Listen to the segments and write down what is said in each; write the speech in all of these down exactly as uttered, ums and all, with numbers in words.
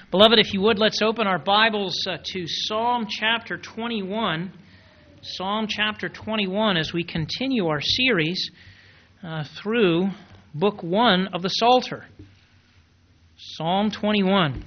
Beloved, if you would, let's open our Bibles uh, to Psalm chapter twenty-one. Psalm chapter twenty-one as we continue our series uh, through Book one of the Psalter. Psalm twenty-one.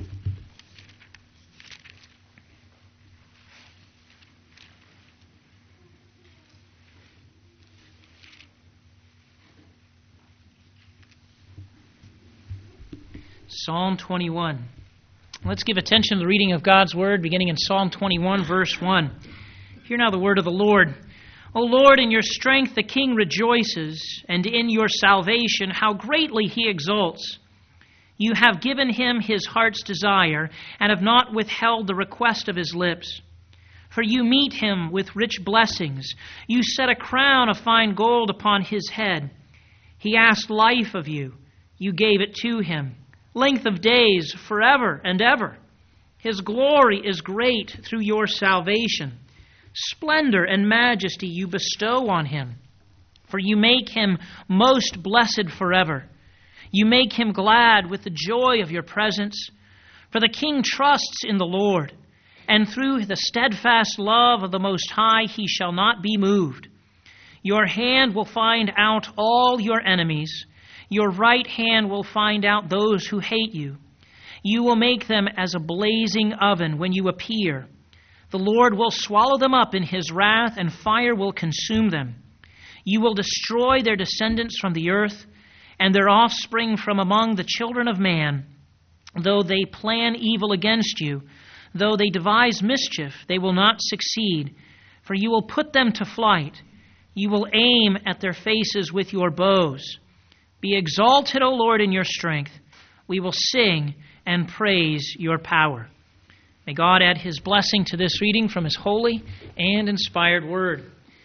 Psalm twenty-one. Let's give attention to the reading of God's Word, beginning in Psalm twenty-one, verse one. Hear now the word of the Lord. O Lord, in your strength the King rejoices, and in your salvation how greatly he exults. You have given him his heart's desire, and have not withheld the request of his lips. For you meet him with rich blessings. You set a crown of fine gold upon his head. He asked life of you. You gave it to him. Length of days forever and ever. His glory is great through your salvation. Splendor and majesty you bestow on him. For you make him most blessed forever. You make him glad with the joy of your presence. For the king trusts in the Lord, and through the steadfast love of the Most High he shall not be moved. Your hand will find out all your enemies. Your right hand will find out those who hate you. You will make them as a blazing oven when you appear. The Lord will swallow them up in his wrath, and fire will consume them. You will destroy their descendants from the earth, and their offspring from among the children of man. Though they plan evil against you, though they devise mischief, they will not succeed, for you will put them to flight. You will aim at their faces with your bows. Be exalted, O Lord, in your strength. We will sing and praise your power. May God add his blessing to this reading from his holy and inspired word.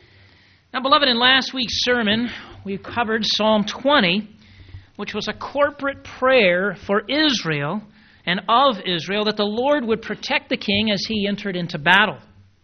Now, beloved, in last week's sermon, we covered Psalm twenty, which was a corporate prayer for Israel and of Israel that the Lord would protect the king as he entered into battle.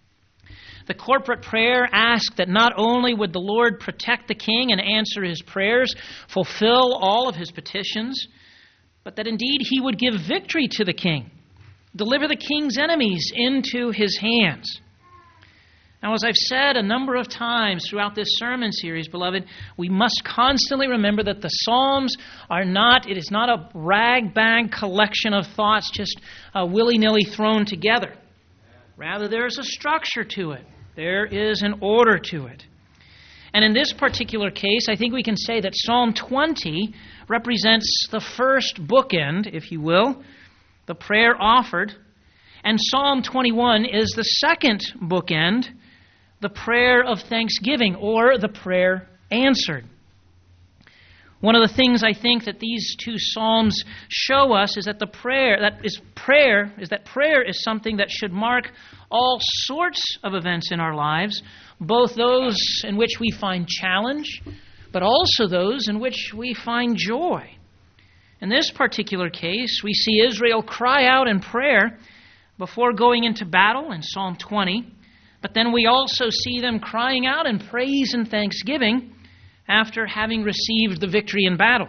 The corporate prayer asked that not only would the Lord protect the king and answer his prayers, fulfill all of his petitions, but that indeed he would give victory to the king, deliver the king's enemies into his hands. Now, as I've said a number of times throughout this sermon series, beloved, we must constantly remember that the Psalms are not, it is not a rag-bag collection of thoughts just uh, willy-nilly thrown together. Rather, there's a structure to it. There is an order to it. And in this particular case, I think we can say that Psalm twenty represents the first bookend, if you will, the prayer offered. And Psalm twenty-one is the second bookend, the prayer of thanksgiving, or the prayer answered. One of the things I think that these two psalms show us is that the prayer that is prayer is that prayer is something that should mark all sorts of events in our lives, both those in which we find challenge, but also those in which we find joy. In this particular case, we see Israel cry out in prayer before going into battle in Psalm twenty, but then we also see them crying out in praise and thanksgiving after having received the victory in battle.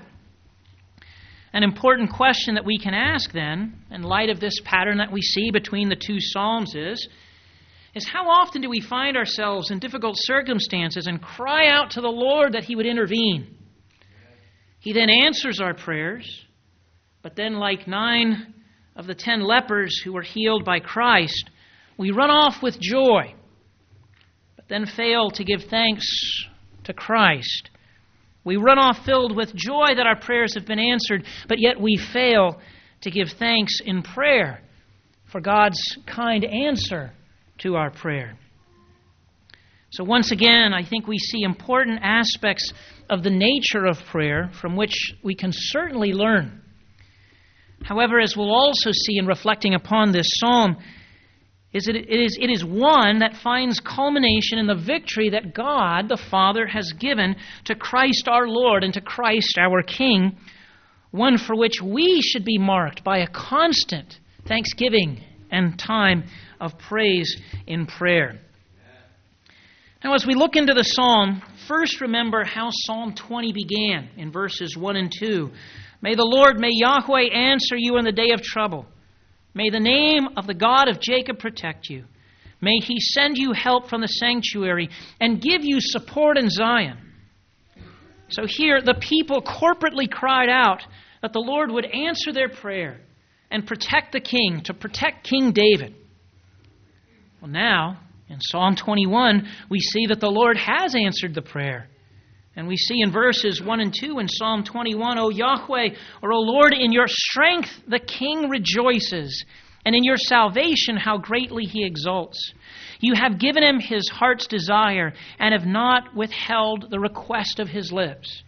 An important question that we can ask then, in light of this pattern that we see between the two Psalms is, is how often do we find ourselves in difficult circumstances and cry out to the Lord that he would intervene? He then answers our prayers, but then like nine of the ten lepers who were healed by Christ, we run off with joy, but then fail to give thanks to Christ. We run off filled with joy that our prayers have been answered, but yet we fail to give thanks in prayer for God's kind answer to our prayer. So once again, I think we see important aspects of the nature of prayer from which we can certainly learn. However, as we'll also see in reflecting upon this psalm, is it, it, is, it is one that finds culmination in the victory that God the Father has given to Christ our Lord and to Christ our King, one for which we should be marked by a constant thanksgiving and time of praise in prayer. Now, as we look into the psalm, first remember how Psalm twenty began in verses one and two. May the Lord, may Yahweh answer you in the day of trouble. May the name of the God of Jacob protect you. May He send you help from the sanctuary and give you support in Zion. So here the people corporately cried out that the Lord would answer their prayer and protect the king, to protect King David. Well, now, in Psalm twenty-one, we see that the Lord has answered the prayer. And we see in verses one and two in Psalm twenty-one, O Yahweh, or O Lord, in your strength the king rejoices, and in your salvation how greatly he exults. You have given him his heart's desire, and have not withheld the request of his lips.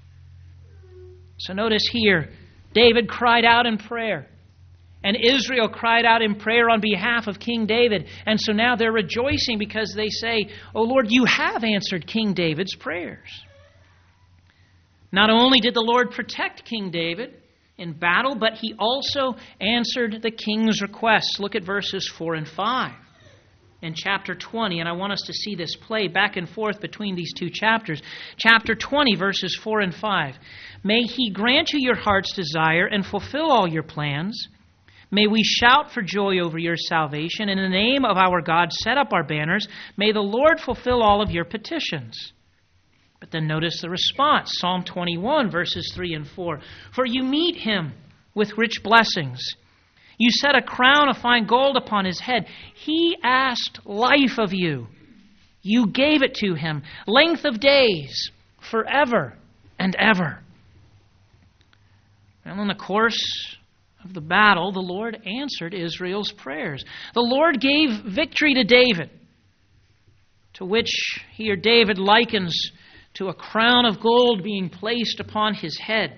So notice here, David cried out in prayer. And Israel cried out in prayer on behalf of King David. And so now they're rejoicing because they say, O Lord, you have answered King David's prayers. Not only did the Lord protect King David in battle, but He also answered the king's requests. Look at verses four and five in chapter twenty. And I want us to see this play back and forth between these two chapters. Chapter twenty, verses four and five. May He grant you your heart's desire and fulfill all your plans. May we shout for joy over your salvation. In the name of our God, set up our banners. May the Lord fulfill all of your petitions. But then notice the response. Psalm twenty-one, verses three and four. For you meet him with rich blessings. You set a crown of fine gold upon his head. He asked life of you. You gave it to him. Length of days, forever and ever. Well, in the course of the battle, the Lord answered Israel's prayers. The Lord gave victory to David, to which here David likens to a crown of gold being placed upon his head.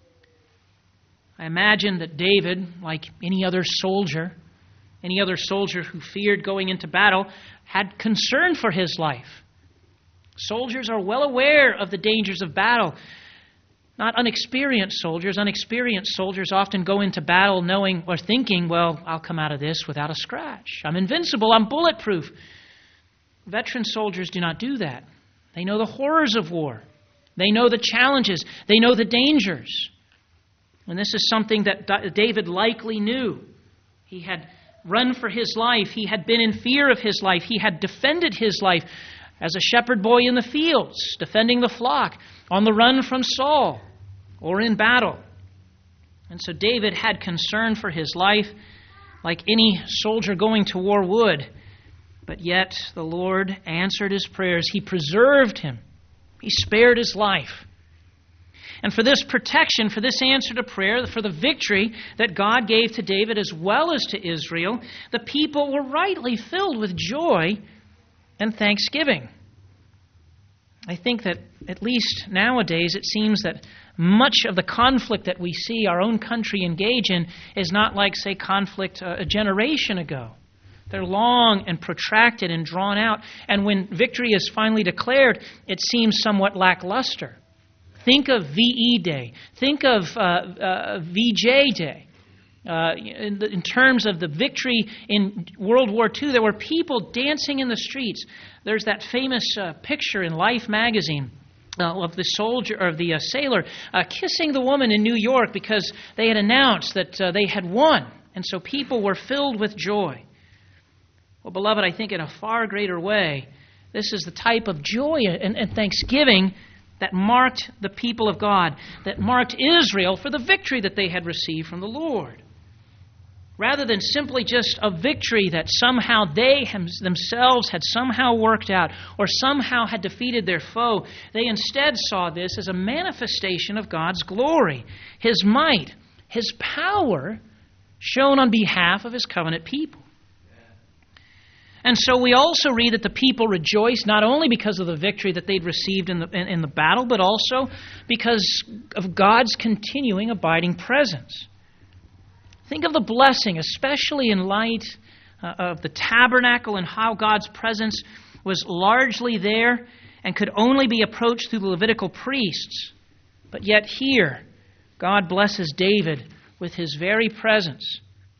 I imagine that David, like any other soldier, any other soldier who feared going into battle, had concern for his life. Soldiers are well aware of the dangers of battle. Not unexperienced soldiers. Unexperienced soldiers often go into battle knowing or thinking, well, I'll come out of this without a scratch. I'm invincible. I'm bulletproof. Veteran soldiers do not do that. They know the horrors of war. They know the challenges. They know the dangers. And this is something that David likely knew. He had run for his life. He had been in fear of his life. He had defended his life as a shepherd boy in the fields, defending the flock, on the run from Saul, or in battle. And so David had concern for his life, like any soldier going to war would. But yet the Lord answered his prayers. He preserved him. He spared his life. And for this protection, for this answer to prayer, for the victory that God gave to David as well as to Israel, the people were rightly filled with joy and thanksgiving. I think that at least nowadays it seems that much of the conflict that we see our own country engage in is not like, say, conflict a generation ago. They're long and protracted and drawn out. And when victory is finally declared, it seems somewhat lackluster. Think of V E Day. Think of uh, uh, V J Day. Uh, in, the, in terms of the victory in World War Two, there were people dancing in the streets. There's that famous uh, picture in Life magazine uh, of the soldier or the uh, sailor uh, kissing the woman in New York because they had announced that uh, they had won. And so people were filled with joy. Well, beloved, I think in a far greater way, this is the type of joy and, and thanksgiving that marked the people of God, that marked Israel for the victory that they had received from the Lord. Rather than simply just a victory that somehow they themselves had somehow worked out or somehow had defeated their foe, they instead saw this as a manifestation of God's glory, His might, His power shown on behalf of His covenant people. And so we also read that the people rejoiced not only because of the victory that they'd received in the, in, in the battle, but also because of God's continuing abiding presence. Think of the blessing, especially in light uh, of the tabernacle and how God's presence was largely there and could only be approached through the Levitical priests. But yet here, God blesses David with His very presence.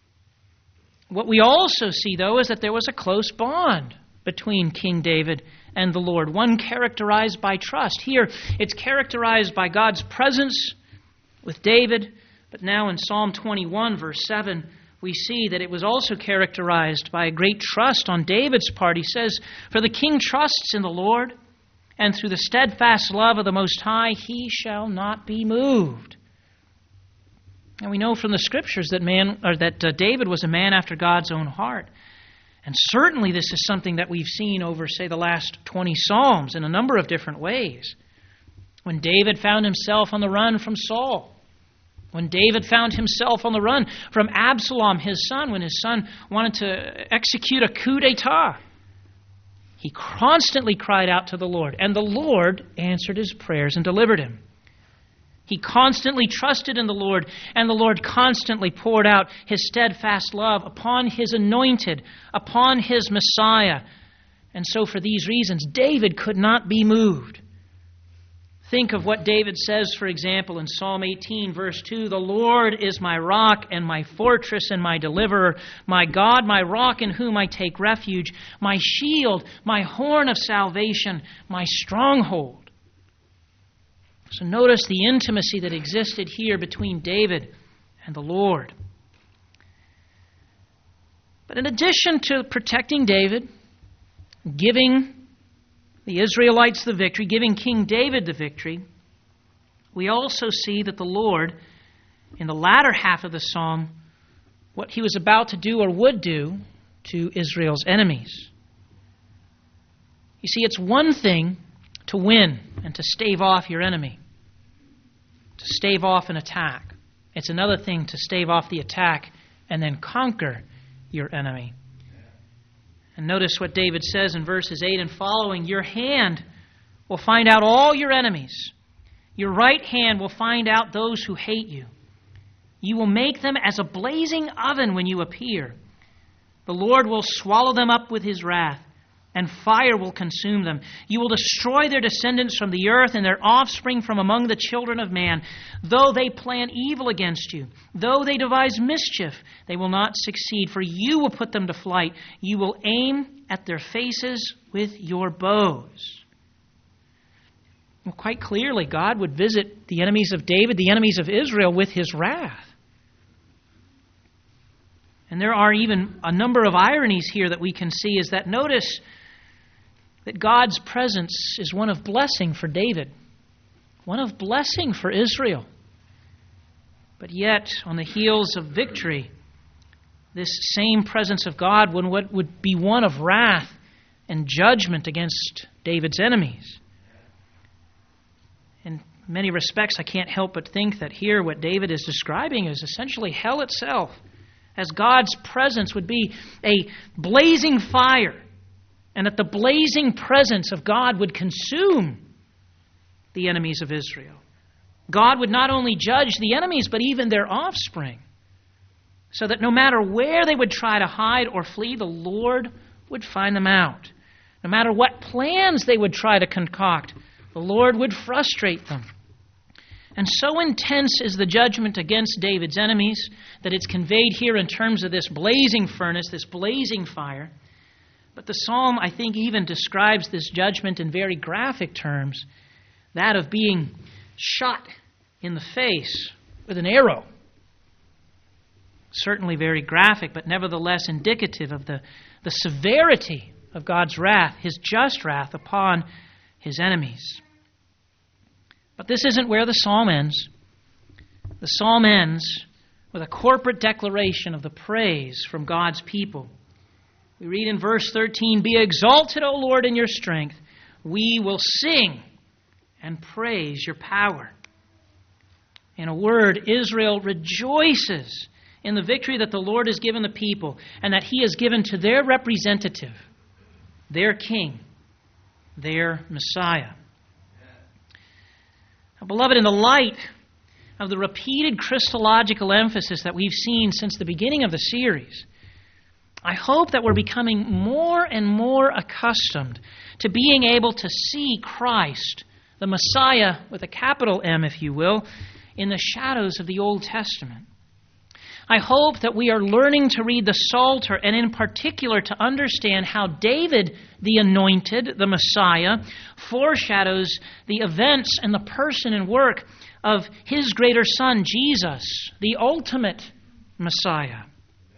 What we also see, though, is that there was a close bond between King David and the Lord, one characterized by trust. Here, it's characterized by God's presence with David, but now in Psalm twenty-one, verse seven, we see that it was also characterized by a great trust on David's part. He says, "For the king trusts in the Lord, and through the steadfast love of the Most High, he shall not be moved." And we know from the Scriptures that man, or that uh, David was a man after God's own heart. And certainly this is something that we've seen over, say, the last twenty Psalms in a number of different ways. When David found himself on the run from Saul, when David found himself on the run from Absalom, his son, when his son wanted to execute a coup d'etat, he constantly cried out to the Lord, and the Lord answered his prayers and delivered him. He constantly trusted in the Lord, and the Lord constantly poured out his steadfast love upon his anointed, upon his Messiah. And so for these reasons, David could not be moved. Think of what David says, for example, in Psalm eighteen, verse two, "The Lord is my rock and my fortress and my deliverer, my God, my rock in whom I take refuge, my shield, my horn of salvation, my stronghold." So notice the intimacy that existed here between David and the Lord. But in addition to protecting David, giving the Israelites the victory, giving King David the victory, we also see that the Lord, in the latter half of the psalm, what he was about to do or would do to Israel's enemies. You see, it's one thing to win and to stave off your enemy, to stave off an attack. It's another thing to stave off the attack and then conquer your enemy. And notice what David says in verses eight and following, "Your hand will find out all your enemies. Your right hand will find out those who hate you. You will make them as a blazing oven when you appear. The Lord will swallow them up with his wrath, and fire will consume them. You will destroy their descendants from the earth and their offspring from among the children of man. Though they plan evil against you, though they devise mischief, they will not succeed, for you will put them to flight. You will aim at their faces with your bows." Well, quite clearly, God would visit the enemies of David, the enemies of Israel, with his wrath. And there are even a number of ironies here that we can see, is that notice that God's presence is one of blessing for David, one of blessing for Israel. But yet, on the heels of victory, this same presence of God would, would be one of wrath and judgment against David's enemies. In many respects, I can't help but think that here what David is describing is essentially hell itself, as God's presence would be a blazing fire, and that the blazing presence of God would consume the enemies of Israel. God would not only judge the enemies, but even their offspring, so that no matter where they would try to hide or flee, the Lord would find them out. No matter what plans they would try to concoct, the Lord would frustrate them. And so intense is the judgment against David's enemies that it's conveyed here in terms of this blazing furnace, this blazing fire. But the psalm, I think, even describes this judgment in very graphic terms, that of being shot in the face with an arrow. Certainly very graphic, but nevertheless indicative of the, the severity of God's wrath, his just wrath upon his enemies. But this isn't where the psalm ends. The psalm ends with a corporate declaration of the praise from God's people. We read in verse thirteen, "Be exalted, O Lord, in your strength. We will sing and praise your power." In a word, Israel rejoices in the victory that the Lord has given the people and that he has given to their representative, their king, their Messiah. Now, beloved, in the light of the repeated Christological emphasis that we've seen since the beginning of the series, I hope that we're becoming more and more accustomed to being able to see Christ, the Messiah, with a capital M, if you will, in the shadows of the Old Testament. I hope that we are learning to read the Psalter, and in particular to understand how David, the anointed, the Messiah, foreshadows the events and the person and work of his greater son, Jesus, the ultimate Messiah.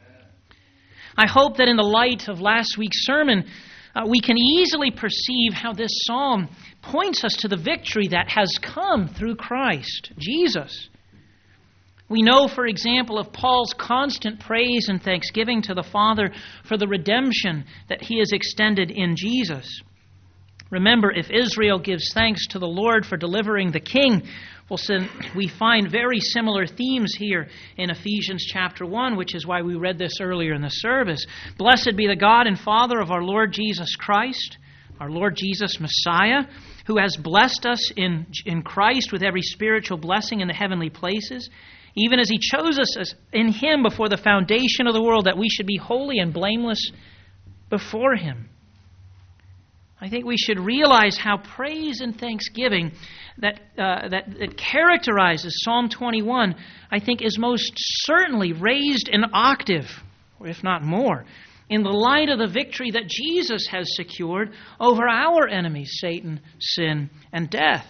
I hope that in the light of last week's sermon, uh, we can easily perceive how this psalm points us to the victory that has come through Christ, Jesus. We know, for example, of Paul's constant praise and thanksgiving to the Father for the redemption that he has extended in Jesus. Remember, if Israel gives thanks to the Lord for delivering the king, well, we find very similar themes here in Ephesians chapter one, which is why we read this earlier in the service. Blessed be the God and Father of our Lord Jesus Christ, our Lord Jesus Messiah, who has blessed us in, in Christ with every spiritual blessing in the heavenly places, even as He chose us in Him before the foundation of the world, that we should be holy and blameless before Him. I think we should realize how praise and thanksgiving that, uh, that that characterizes Psalm twenty-one, I think, is most certainly raised an octave, or if not more, in the light of the victory that Jesus has secured over our enemies, Satan, sin, and death.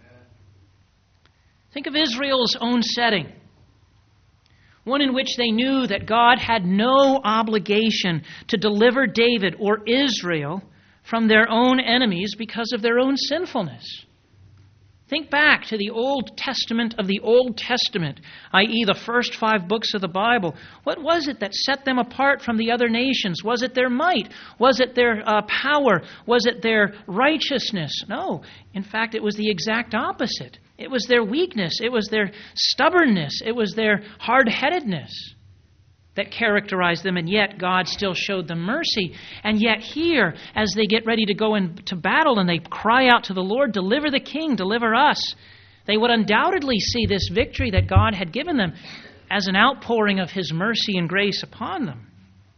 Think of Israel's own setting, one in which they knew that God had no obligation to deliver David or Israel from their own enemies because of their own sinfulness. Think back to the Old Testament of the Old Testament, that is the first five books of the Bible. What was it that set them apart from the other nations? Was it their might? Was it their uh, power? Was it their righteousness? No. In fact, it was the exact opposite. It was their weakness. It was their stubbornness. It was their hard-headedness that characterized them, and yet God still showed them mercy. And yet here, as they get ready to go into battle and they cry out to the Lord, deliver the king, deliver us, they would undoubtedly see this victory that God had given them as an outpouring of His mercy and grace upon them.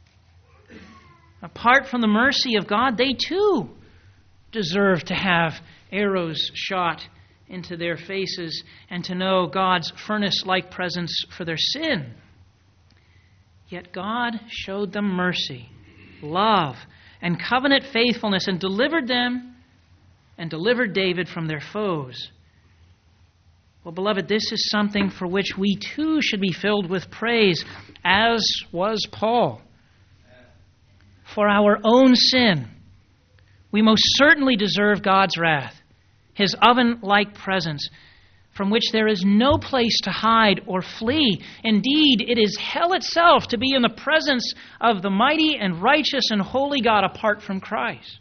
Apart from the mercy of God, they too deserve to have arrows shot into their faces and to know God's furnace-like presence for their sin. Yet God showed them mercy, love, and covenant faithfulness and delivered them and delivered David from their foes. Well, beloved, this is something for which we too should be filled with praise, as was Paul. For our own sin, we most certainly deserve God's wrath, His oven-like presence, from which there is no place to hide or flee. Indeed, it is hell itself to be in the presence of the mighty and righteous and holy God apart from Christ.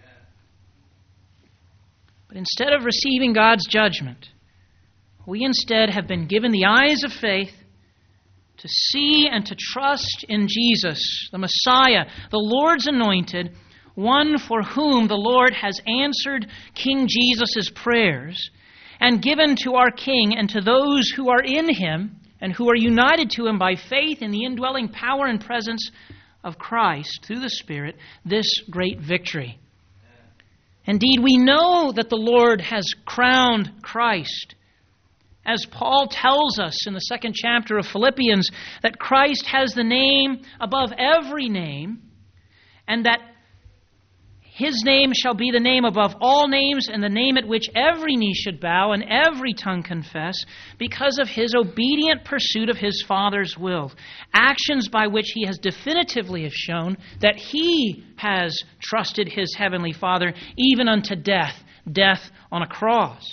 But instead of receiving God's judgment, we instead have been given the eyes of faith to see and to trust in Jesus, the Messiah, the Lord's anointed, one for whom the Lord has answered King Jesus' prayers, and given to our King and to those who are in Him and who are united to Him by faith in the indwelling power and presence of Christ through the Spirit, this great victory. Indeed, we know that the Lord has crowned Christ. As Paul tells us in the second chapter of Philippians, that Christ has the name above every name, and that His name shall be the name above all names, and the name at which every knee should bow and every tongue confess, because of His obedient pursuit of His Father's will. Actions by which He has definitively shown that He has trusted His Heavenly Father even unto death, death on a cross.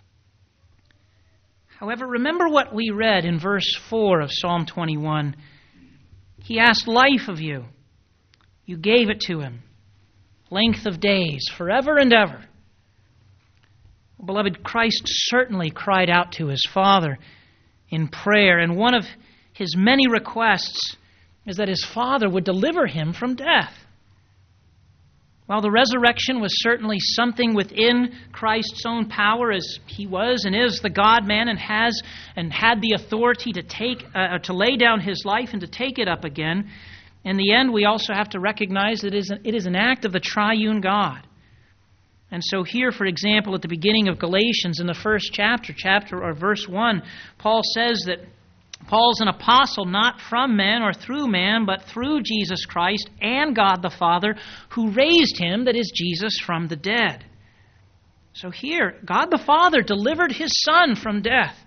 However, remember what we read in verse four of Psalm twenty-one. He asked life of you. You gave it to Him. Length of days, forever and ever. Beloved, Christ certainly cried out to His Father in prayer, and one of His many requests is that His Father would deliver Him from death. While the resurrection was certainly something within Christ's own power, as He was and is the God-man and has and had the authority to take uh, to lay down His life and to take it up again, in the end, we also have to recognize that it is, an, it is an act of the triune God. And so here, for example, at the beginning of Galatians, in the first chapter, chapter or verse one, Paul says that Paul's an apostle not from man or through man, but through Jesus Christ and God the Father, who raised Him, that is Jesus, from the dead. So here, God the Father delivered His Son from death.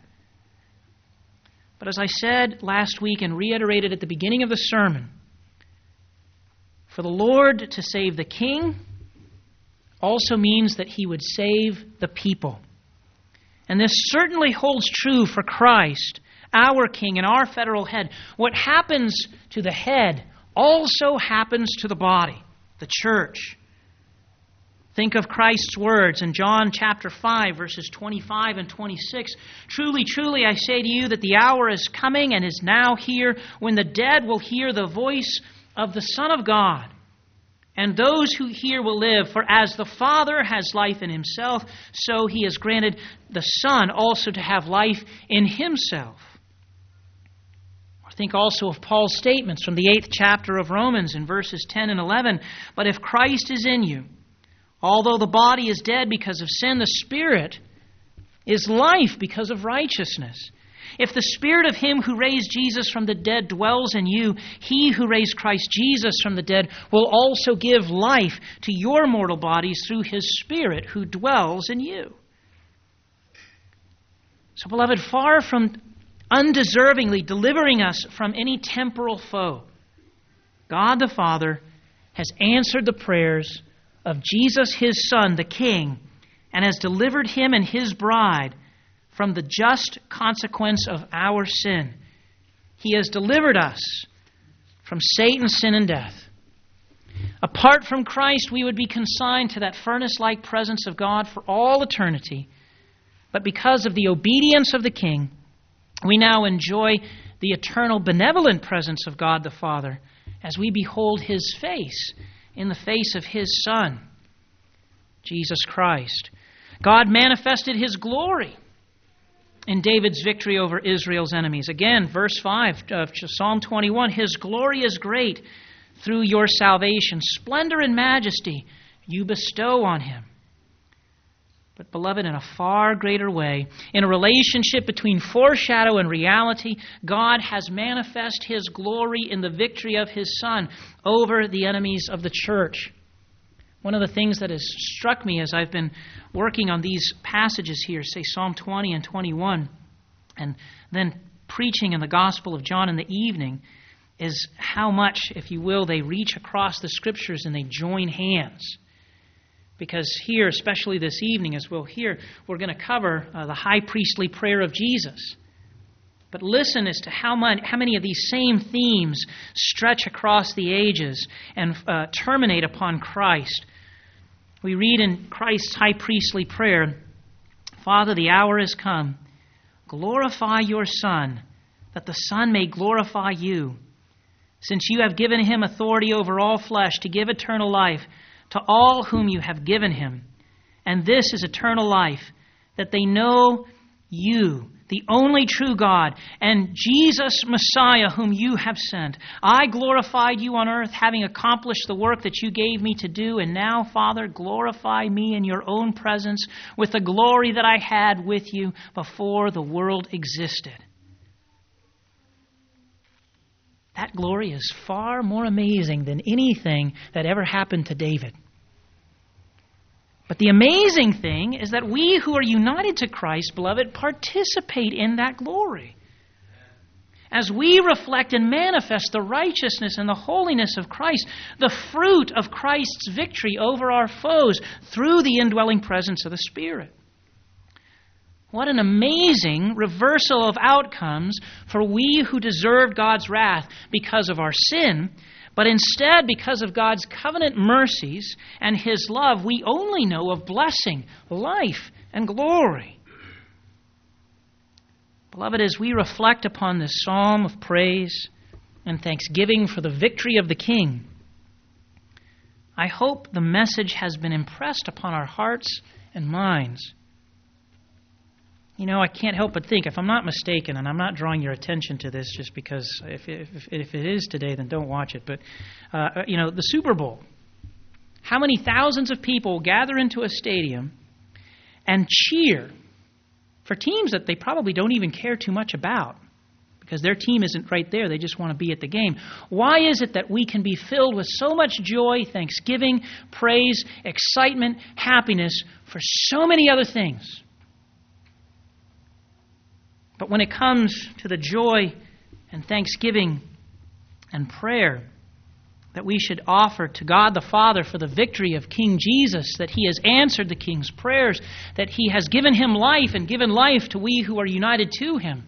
But as I said last week and reiterated at the beginning of the sermon, For the Lord to save the king also means that he would save the people. And this certainly holds true for Christ, our king and our federal head. What happens to the head also happens to the body, the church. Think of Christ's words in John chapter five, verses twenty-five and twenty-six. Truly, truly, I say to you that the hour is coming and is now here when the dead will hear the voice of the Son of God. And those who hear will live. For as the Father has life in himself, so he has granted the Son also to have life in himself. Think also of Paul's statements from the eighth chapter of Romans in verses ten and eleven. But if Christ is in you, although the body is dead because of sin, the Spirit is life because of righteousness. If the Spirit of him who raised Jesus from the dead dwells in you, he who raised Christ Jesus from the dead will also give life to your mortal bodies through his Spirit who dwells in you. So, beloved, far from undeservingly delivering us from any temporal foe, God the Father has answered the prayers of Jesus, his Son, the King, and has delivered him and his bride from the just consequence of our sin. He has delivered us from Satan's sin and death. Apart from Christ, we would be consigned to that furnace-like presence of God for all eternity. But because of the obedience of the King, we now enjoy the eternal benevolent presence of God the Father as we behold his face in the face of his Son, Jesus Christ. God manifested his glory in David's victory over Israel's enemies. Again, verse five of Psalm twenty-one, his glory is great through your salvation. Splendor and majesty you bestow on him. But, beloved, in a far greater way, in a relationship between foreshadow and reality, God has manifest his glory in the victory of his Son over the enemies of the church. One of the things that has struck me as I've been working on these passages here, say Psalm twenty and twenty-one, and then preaching in the Gospel of John in the evening, is how much, if you will, they reach across the Scriptures and they join hands. Because here, especially this evening, as we'll hear, we're going to cover uh, the high priestly prayer of Jesus. But listen as to how, much, how many of these same themes stretch across the ages and uh, terminate upon Christ. We read in Christ's high priestly prayer, Father, the hour has come. Glorify your Son, that the Son may glorify you. Since you have given him authority over all flesh to give eternal life to all whom you have given him. And this is eternal life, that they know you, the only true God, and Jesus Messiah, whom you have sent. I glorified you on earth, having accomplished the work that you gave me to do. And now, Father, glorify me in your own presence with the glory that I had with you before the world existed. That glory is far more amazing than anything that ever happened to David. But the amazing thing is that we who are united to Christ, beloved, participate in that glory. As we reflect and manifest the righteousness and the holiness of Christ, the fruit of Christ's victory over our foes through the indwelling presence of the Spirit. What an amazing reversal of outcomes for we who deserved God's wrath because of our sin, but instead, because of God's covenant mercies and his love, we only know of blessing, life, and glory. Beloved, as we reflect upon this psalm of praise and thanksgiving for the victory of the King, I hope the message has been impressed upon our hearts and minds. You know, I can't help but think, if I'm not mistaken, and I'm not drawing your attention to this just because if, if, if it is today, then don't watch it. But, uh, you know, the Super Bowl. How many thousands of people gather into a stadium and cheer for teams that they probably don't even care too much about because their team isn't right there. They just want to be at the game. Why is it that we can be filled with so much joy, thanksgiving, praise, excitement, happiness for so many other things? But when it comes to the joy and thanksgiving and prayer that we should offer to God the Father for the victory of King Jesus, that He has answered the King's prayers, that He has given Him life and given life to we who are united to Him.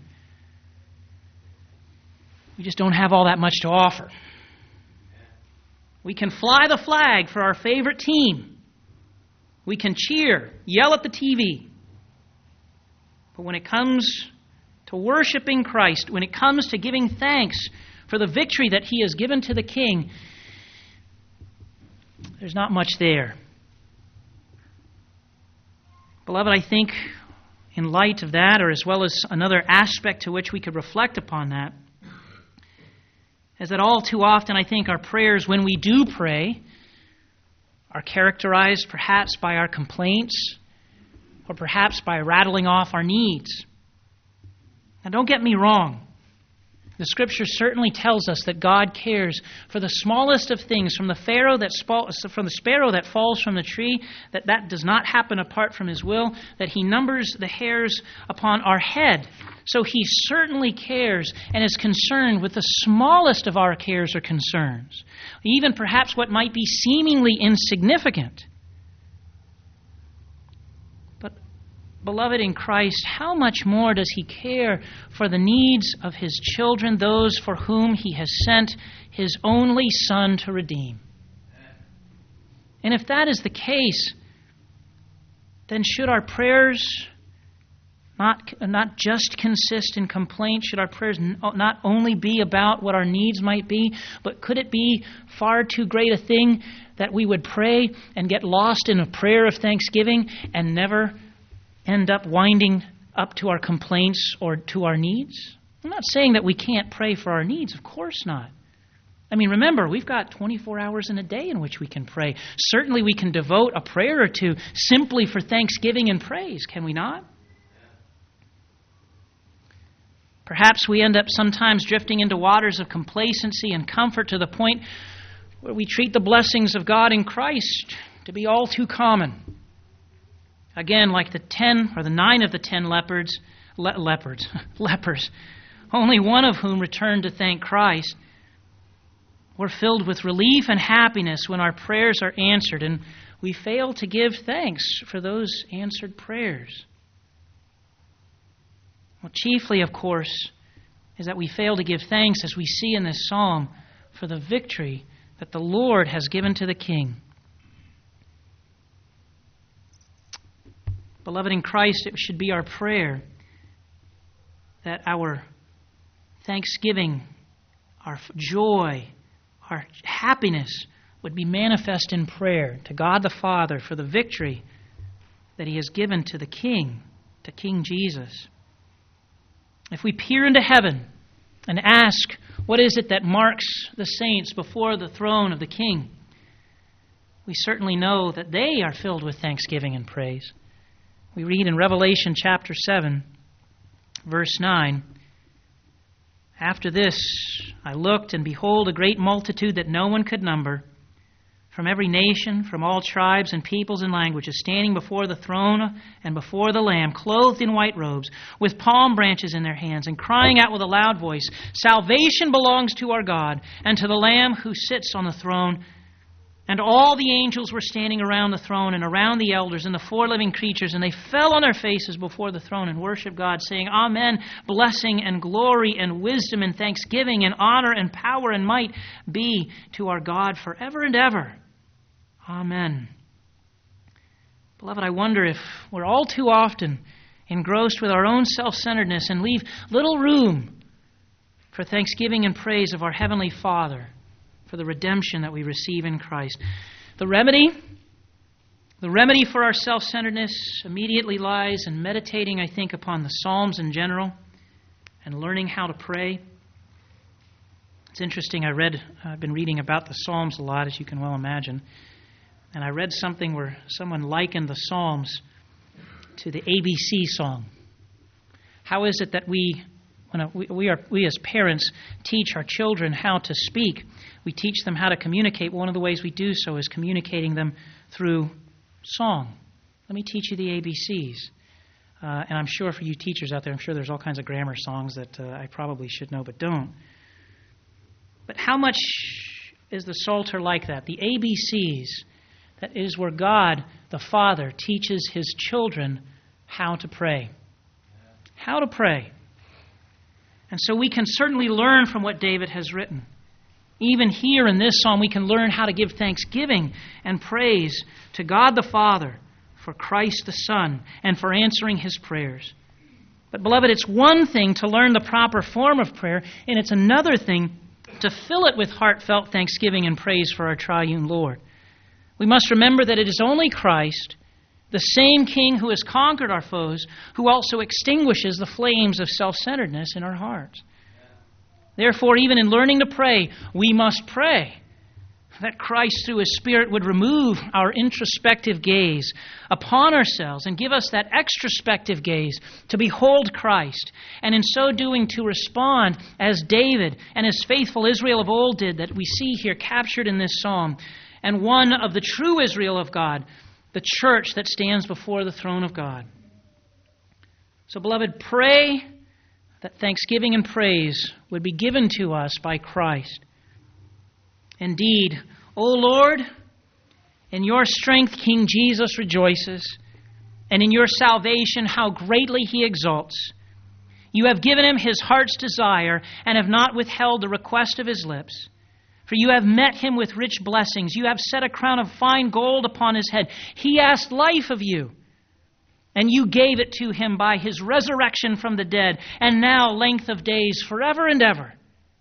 We just don't have all that much to offer. We can fly the flag for our favorite team. We can cheer, yell at the T V. But when it comes to worshiping Christ, when it comes to giving thanks for the victory that He has given to the King, there's not much there. Beloved, I think in light of that, or as well as another aspect to which we could reflect upon that, is that all too often I think our prayers, when we do pray, are characterized perhaps by our complaints or perhaps by rattling off our needs. Now don't get me wrong. The Scripture certainly tells us that God cares for the smallest of things, from the sparrow that from the sparrow that falls from the tree, that that does not happen apart from His will, that He numbers the hairs upon our head. So He certainly cares and is concerned with the smallest of our cares or concerns, even perhaps what might be seemingly insignificant. Beloved in Christ, how much more does He care for the needs of His children, those for whom He has sent His only Son to redeem? And if that is the case, then should our prayers not, not just consist in complaint? Should our prayers not only be about what our needs might be, but could it be far too great a thing that we would pray and get lost in a prayer of thanksgiving and never end up winding up to our complaints or to our needs? I'm not saying that we can't pray for our needs. Of course not. I mean, remember, we've got twenty-four hours in a day in which we can pray. Certainly we can devote a prayer or two simply for thanksgiving and praise, can we not? Perhaps we end up sometimes drifting into waters of complacency and comfort to the point where we treat the blessings of God in Christ to be all too common. Again, like the ten or the nine of the ten leopards, le- leopards, lepers, only one of whom returned to thank Christ, we're filled with relief and happiness when our prayers are answered, and we fail to give thanks for those answered prayers. Well, chiefly, of course, is that we fail to give thanks, as we see in this psalm, for the victory that the Lord has given to the King. Beloved in Christ, it should be our prayer that our thanksgiving, our joy, our happiness would be manifest in prayer to God the Father for the victory that He has given to the King, to King Jesus. If we peer into heaven and ask, what is it that marks the saints before the throne of the King? We certainly know that they are filled with thanksgiving and praise. We read in Revelation chapter seven, verse nine, "After this I looked, and behold, a great multitude that no one could number, from every nation, from all tribes and peoples and languages, standing before the throne and before the Lamb, clothed in white robes, with palm branches in their hands, and crying out with a loud voice, 'Salvation belongs to our God, and to the Lamb who sits on the throne.' And all the angels were standing around the throne and around the elders and the four living creatures, and they fell on their faces before the throne and worshiped God, saying, 'Amen, blessing and glory and wisdom and thanksgiving and honor and power and might be to our God forever and ever. Amen.'" Beloved, I wonder if we're all too often engrossed with our own self-centeredness and leave little room for thanksgiving and praise of our Heavenly Father for the redemption that we receive in Christ. The remedy, the remedy for our self-centeredness immediately lies in meditating, I think, upon the Psalms in general and learning how to pray. It's interesting, I read, I've been reading about the Psalms a lot, as you can well imagine, and I read something where someone likened the Psalms to the A B C song. How is it that we When we, we, are, we as parents teach our children how to speak? We teach them how to communicate. One of the ways we do so is communicating them through song. Let me teach you the A B Cs. Uh, and I'm sure for you teachers out there, I'm sure there's all kinds of grammar songs that uh, I probably should know but don't. But how much is the Psalter like that? The A B Cs. That is where God, the Father, teaches His children how to pray. How to pray. And so we can certainly learn from what David has written. Even here in this psalm, we can learn how to give thanksgiving and praise to God the Father for Christ the Son and for answering His prayers. But beloved, it's one thing to learn the proper form of prayer, and it's another thing to fill it with heartfelt thanksgiving and praise for our triune Lord. We must remember that it is only Christ, the same King who has conquered our foes, who also extinguishes the flames of self-centeredness in our hearts. Therefore, even in learning to pray, we must pray that Christ through His Spirit would remove our introspective gaze upon ourselves and give us that extrospective gaze to behold Christ, and in so doing to respond as David and as faithful Israel of old did, that we see here captured in this psalm, and one of the true Israel of God, the church that stands before the throne of God. So, beloved, pray that thanksgiving and praise would be given to us by Christ. Indeed, O Lord, in your strength King Jesus rejoices, and in your salvation how greatly He exalts. You have given Him His heart's desire, and have not withheld the request of His lips. For you have met Him with rich blessings. You have set a crown of fine gold upon His head. He asked life of you, and you gave it to Him by His resurrection from the dead, and now length of days forever and ever.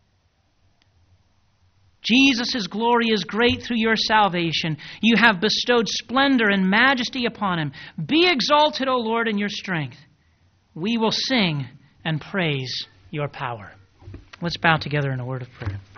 Jesus' glory is great through your salvation. You have bestowed splendor and majesty upon Him. Be exalted, O Lord, in your strength. We will sing and praise your power. Let's bow together in a word of prayer.